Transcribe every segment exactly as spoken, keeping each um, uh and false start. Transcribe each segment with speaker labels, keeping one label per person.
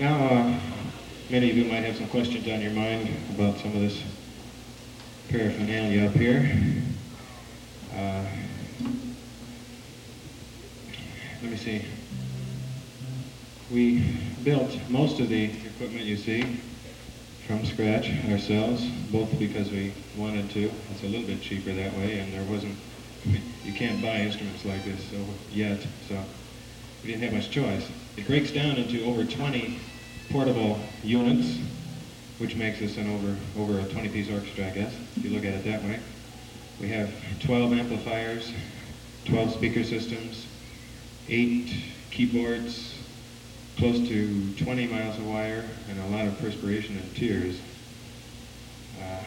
Speaker 1: Now, uh, many of you might have some questions on your mind about some of this paraphernalia up here. Uh, let me see. We built most of the equipment you see from scratch ourselves, both because we wanted to. It's a little bit cheaper that way, and there wasn't, you can't buy instruments like this so yet, so we didn't have much choice. It breaks down into over twenty portable units, which makes us an over over a twenty-piece orchestra, I guess, if you look at it that way. We have twelve amplifiers, twelve speaker systems, eight keyboards, close to twenty miles of wire, and a lot of perspiration and tears. Uh,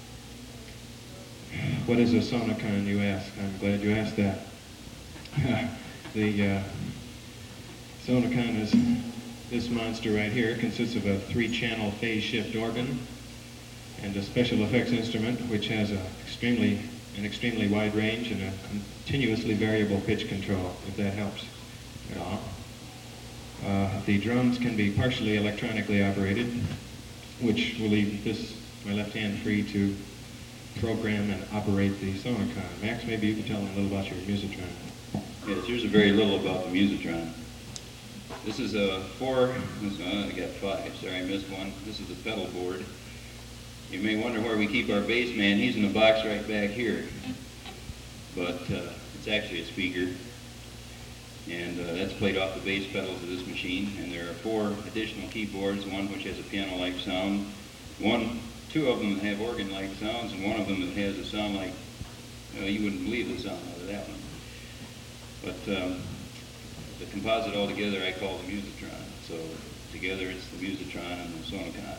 Speaker 1: what is a Sonicon, you ask? I'm glad you asked that. the uh, Sonicon is this monster right here. It consists of a three-channel phase shift organ and a special effects instrument, which has a extremely, an extremely wide range and a continuously variable pitch control, if that helps at all. Uh, the drums can be partially electronically operated, which will leave this, my left hand, free to program and operate the Sonicon. Max, maybe you can tell them a little about your Musitron.
Speaker 2: Yes, here's a very little about the Musitron. This is a four, this, uh, I got five, sorry I missed one. This is the pedal board. You may wonder where we keep our bass man. He's in the box right back here. But uh, it's actually a speaker. And uh, that's played off the bass pedals of this machine. And there are four additional keyboards, one which has a piano-like sound, one, two of them that have organ-like sounds, and one of them that has a sound like, uh, you wouldn't believe the sound out of that one. But um, the composite altogether I call the Musitron. So together it's the Musitron and the Sonicon.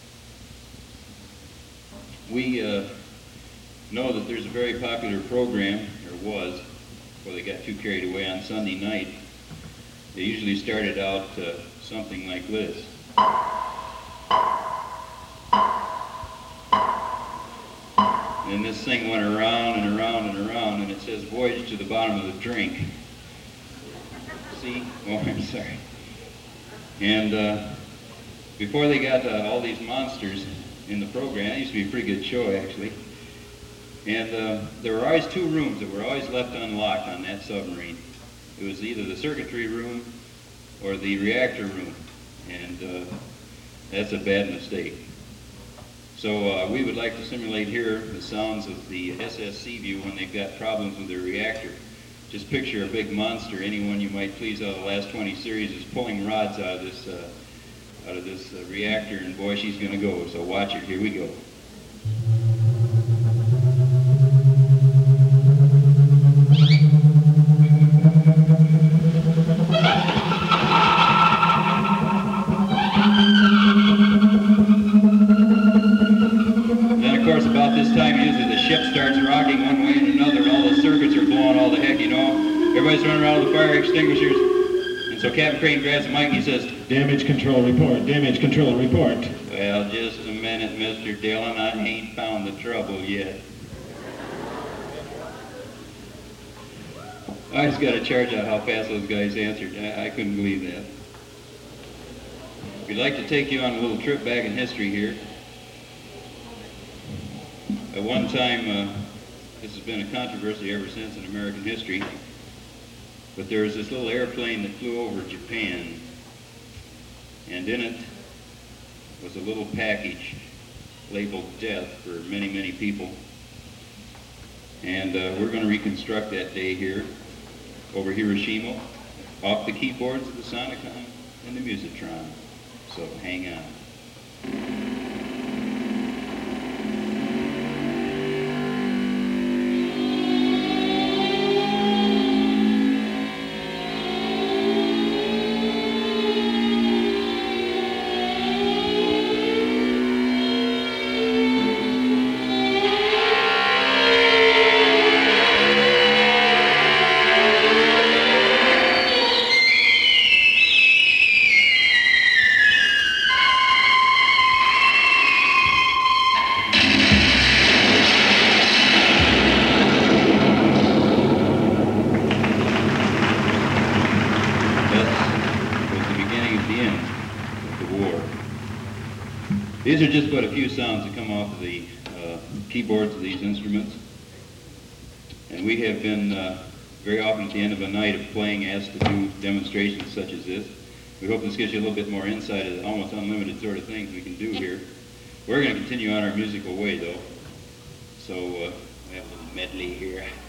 Speaker 2: We uh, know that there's a very popular program, or was, before they got too carried away, on Sunday night. They usually started out uh, something like this. And this thing went around and around and around, and it says voyage to the bottom of the drink. See? Oh, I'm sorry. And uh, before they got uh, all these monsters in the program, it used to be a pretty good show, actually. And uh, there were always two rooms that were always left unlocked on that submarine. It was either the circuitry room or the reactor room. And uh, that's a bad mistake. So uh, we would like to simulate here the sounds of the S S C view when they've got problems with their reactor. Just picture a big monster. Anyone you might please out of the last twenty series is pulling rods out of this uh, out of this uh, reactor, and boy, she's going to go. So watch it. Here we go. Then, of course, about this time, usually the ship starts rocking one way and another, and all the circuits are blowing all the heck, you know. Everybody's running around with the fire extinguishers. And so Captain Crane grabs the mic and he says,
Speaker 1: Damage control report, damage control report.
Speaker 2: Well, just a minute, Mister Dillon, I ain't found the trouble yet. I just got to charge out how fast those guys answered. I, I couldn't believe that. We'd like to take you on a little trip back in history here. At one time, uh, this has been a controversy ever since in American history, but there was this little airplane that flew over Japan, and in it was a little package labeled death for many, many people. And uh, we're going to reconstruct that day here over Hiroshima off the keyboards of the Sonicon and the Musitron. So hang on. of war. These are just but a few sounds that come off of the uh, keyboards of these instruments. And we have been uh, very often at the end of a night of playing asked to do demonstrations such as this. We hope this gives you a little bit more insight of the almost unlimited sort of things we can do here. We're going to continue on our musical way, though. So uh, we have a little medley here.